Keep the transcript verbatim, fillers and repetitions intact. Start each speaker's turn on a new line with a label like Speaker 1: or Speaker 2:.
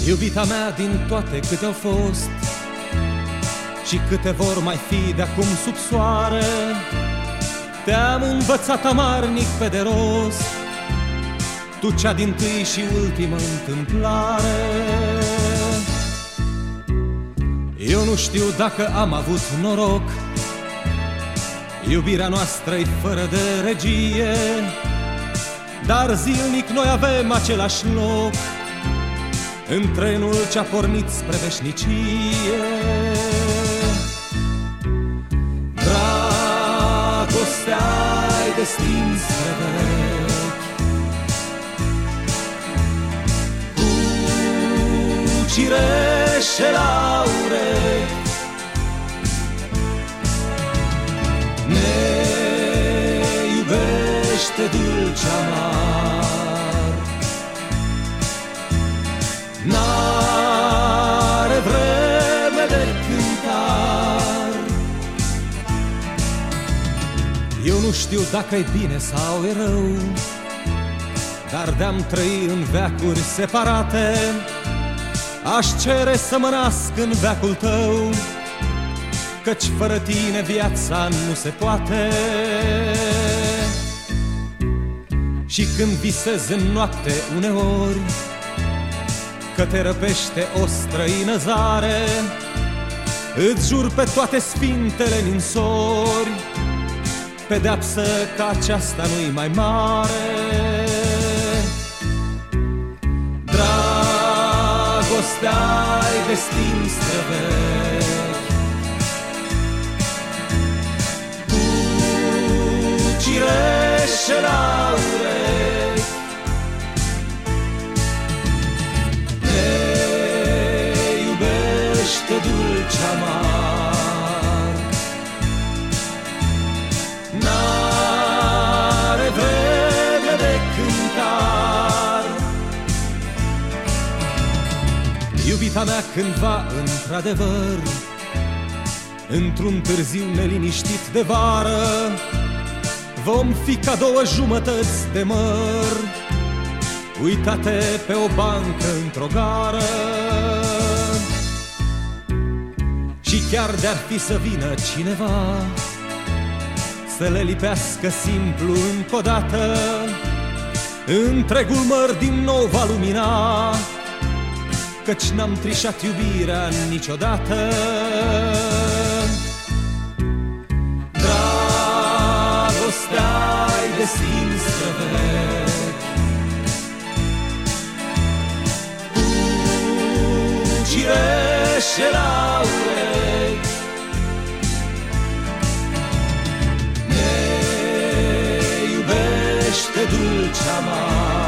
Speaker 1: Iubita mea din toate câte au fost și câte vor mai fi de acum sub soare, te-am învățat amarnic pe de rost, tu cea din-tâi și ultimă întâmplare. Eu nu știu dacă am avut noroc, iubirea noastră-i fără de regie, dar zilnic noi avem același loc în trenul ce-a pornit spre veșnicie. Dragostea-i destin spre vechi, cu cireșe la urechi, ne iubește dulce amar, n-are vreme de cântar. Eu nu știu dacă-i bine sau e rău, dar de-am trăi în veacuri separate, aș cere să mă nasc în veacul tău, căci fără tine viața nu se poate. Și când visez în noapte uneori că te răpește o străină zare, îți jur pe toate sfintele ninsori, pedeapsă ca aceasta nu-i mai mare. Dragostea-i destin spre vechi, cu cireșe la urechi, ne iubește dulce amar, n-are vreme de cântar. Iubita mea, cândva într-adevăr, într-un târziu neliniștit de vară, vom fi ca două jumătăți de măr, uitate pe o bancă într-o gară. Și chiar de-ar fi să vină cineva să le lipească simplu încă o dată, întregul măr din nou va lumina, căci n-am trișat iubirea niciodată. Dragostea-i destin spre vechi, cu cireșe la urechi, ne iubește dulce amar,